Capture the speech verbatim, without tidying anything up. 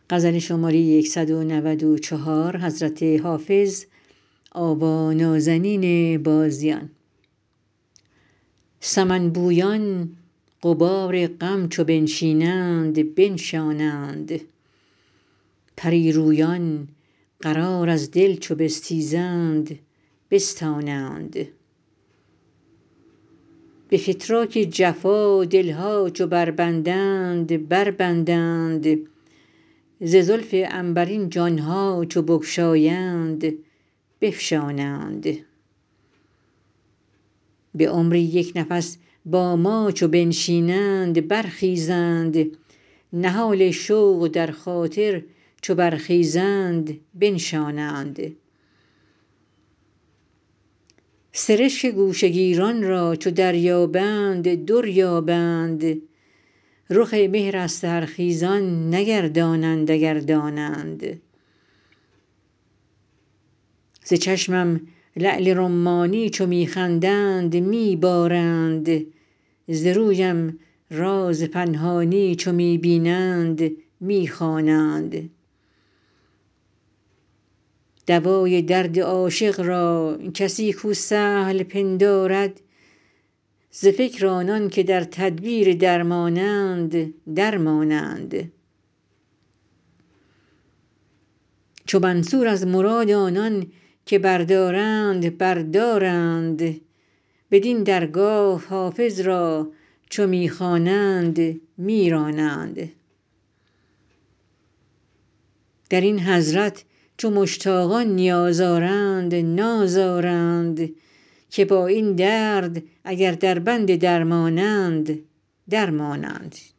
سمن بویان غبار غم چو بنشینند بنشانند پری رویان قرار از دل چو بستیزند بستانند به فتراک جفا دل ها چو بربندند بربندند ز زلف عنبرین جان ها چو بگشایند بفشانند به عمری یک نفس با ما چو بنشینند برخیزند نهال شوق در خاطر چو برخیزند بنشانند سرشک گوشه گیران را چو دریابند در یابند رخ مهر از سحرخیزان نگردانند اگر دانند ز چشمم لعل رمانی چو می خندند می بارند ز رویم راز پنهانی چو می بینند می خوانند دوای درد عاشق را کسی کو سهل پندارد ز فکر آنان که در تدبیر درمانند درمانند چو منصور از مراد آنان که بردارند بردارند بدین درگاه حافظ را چو می خوانند می رانند در این حضرت چو مشتاقان نیاز آرند ناز آرند که با این درد اگر دربند درمانند درمانند